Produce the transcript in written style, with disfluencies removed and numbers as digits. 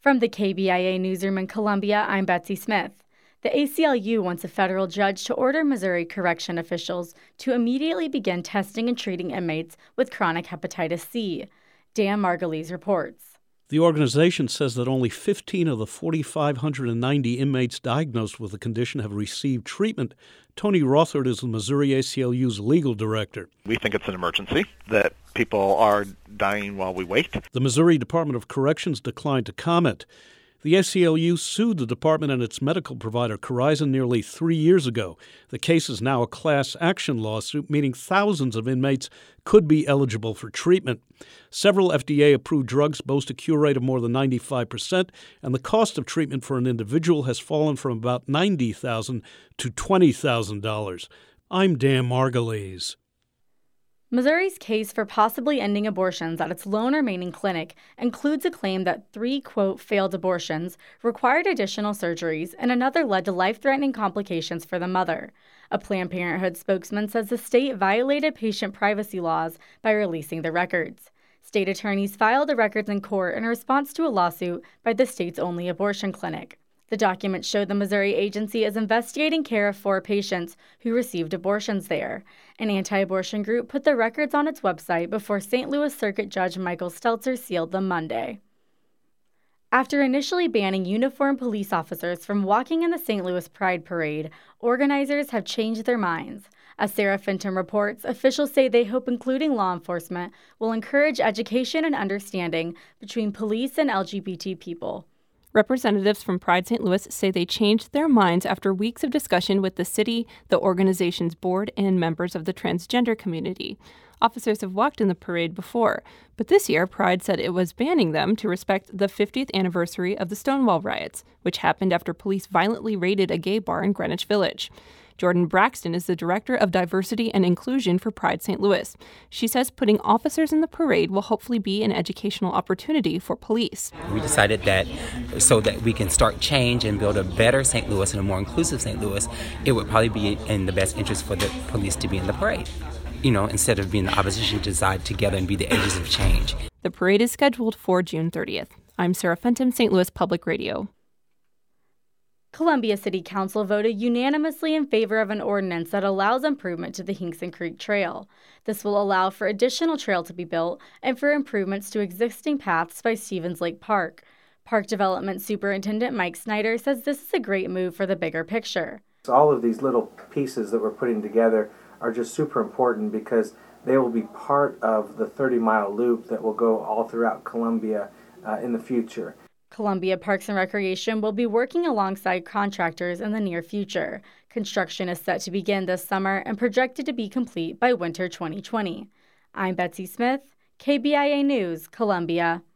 From the KBIA newsroom in Columbia, I'm Betsy Smith. The ACLU wants a federal judge to order Missouri correction officials to immediately begin testing and treating inmates with chronic hepatitis C. Dan Margulies reports. The organization says that only 15 of the 4,590 inmates diagnosed with the condition have received treatment. Tony Rothert is the Missouri ACLU's legal director. We think it's an emergency, that people are dying while we wait. The Missouri Department of Corrections declined to comment. The ACLU sued the department and its medical provider, Corizon, nearly 3 years ago. The case is now a class action lawsuit, meaning thousands of inmates could be eligible for treatment. Several FDA-approved drugs boast a cure rate of more than 95%, and the cost of treatment for an individual has fallen from about $90,000 to $20,000. I'm Dan Margulies. Missouri's case for possibly ending abortions at its lone remaining clinic includes a claim that 3, quote, failed abortions required additional surgeries and another led to life-threatening complications for the mother. A Planned Parenthood spokesman says the state violated patient privacy laws by releasing the records. State attorneys filed the records in court in response to a lawsuit by the state's only abortion clinic. The documents show the Missouri agency is investigating care of 4 patients who received abortions there. An anti-abortion group put the records on its website before St. Louis Circuit Judge Michael Stelzer sealed them Monday. After initially banning uniformed police officers from walking in the St. Louis Pride Parade, organizers have changed their minds. As Sarah Fenton reports, officials say they hope including law enforcement will encourage education and understanding between police and LGBT people. Representatives from Pride St. Louis say they changed their minds after weeks of discussion with the city, the organization's board, and members of the transgender community. Officers have walked in the parade before, but this year Pride said it was banning them to respect the 50th anniversary of the Stonewall riots, which happened after police violently raided a gay bar in Greenwich Village. Jordan Braxton is the Director of Diversity and Inclusion for Pride St. Louis. She says putting officers in the parade will hopefully be an educational opportunity for police. We decided that so that we can start change and build a better St. Louis and a more inclusive St. Louis, it would probably be in the best interest for the police to be in the parade. Instead of being the opposition, decide together and be the agents of change. The parade is scheduled for June 30th. I'm Sarah Fenton, St. Louis Public Radio. Columbia City Council voted unanimously in favor of an ordinance that allows improvement to the Hinkson Creek Trail. This will allow for additional trail to be built and for improvements to existing paths by Stevens Lake Park. Park Development Superintendent Mike Snyder says this is a great move for the bigger picture. All of these little pieces that we're putting together are just super important because they will be part of the 30-mile loop that will go all throughout Columbia in the future. Columbia Parks and Recreation will be working alongside contractors in the near future. Construction is set to begin this summer and projected to be complete by winter 2020. I'm Betsy Smith, KBIA News, Columbia.